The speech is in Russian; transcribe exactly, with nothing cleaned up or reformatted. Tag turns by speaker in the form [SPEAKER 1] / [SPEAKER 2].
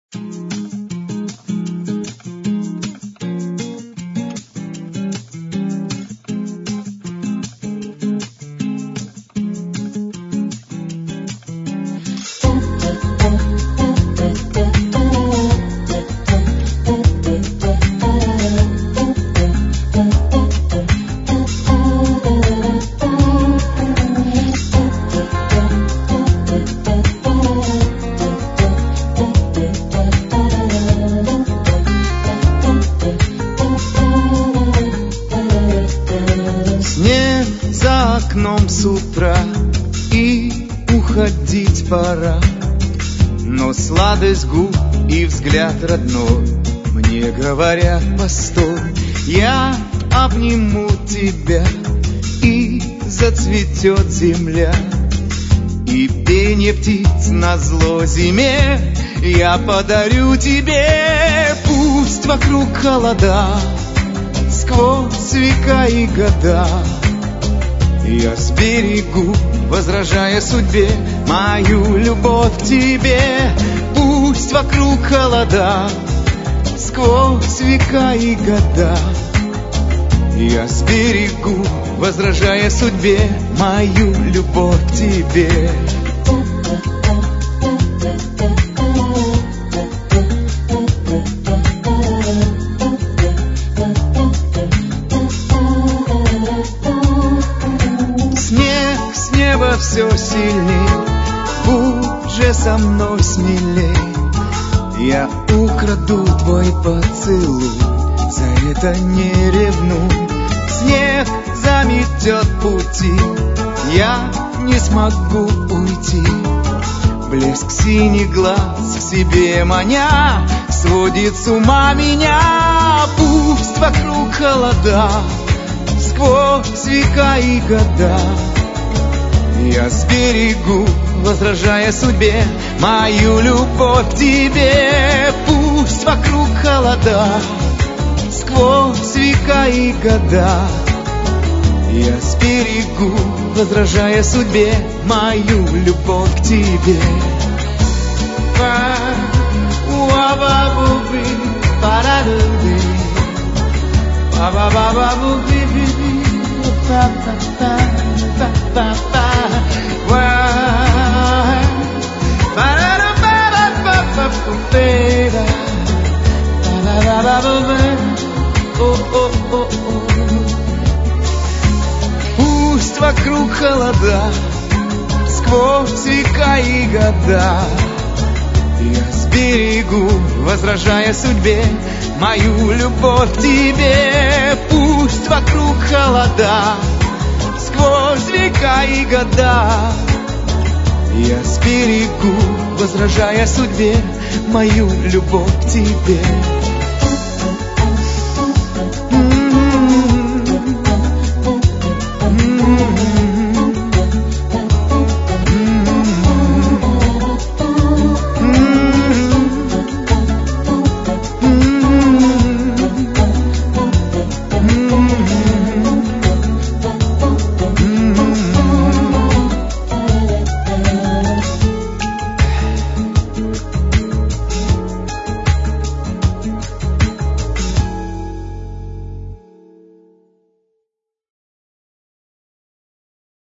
[SPEAKER 1] С утра и уходить пора, но сладость губ и взгляд родной мне говорят: постой, я обниму тебя, и зацветет земля, и пение птиц назло зиме я подарю тебе. Пусть вокруг холода, сквозь века и года, я сберегу, возражая судьбе, мою любовь к тебе. Пусть вокруг холода, сквозь века и года, я сберегу, возражая судьбе, мою любовь к тебе. Все сильней, будь же со мной смелей, я украду твой поцелуй, за это не ревнуй. Снег заметет пути, я не смогу уйти. Блеск синих глаз к себе маня сводит с ума меня. Пусть вокруг холода, сквозь века и года, я сберегу, возражая судьбе, мою любовь к тебе. Пусть вокруг холода, сквозь века и года, я сберегу, возражая судьбе, мою любовь к тебе. Пусть вокруг холода, сквозь века и года, я сберегу, возражая судьбе, мою любовь к тебе. Пусть вокруг холода, сквозь века и года, я сберегу, возражая судьбе, мою любовь к тебе.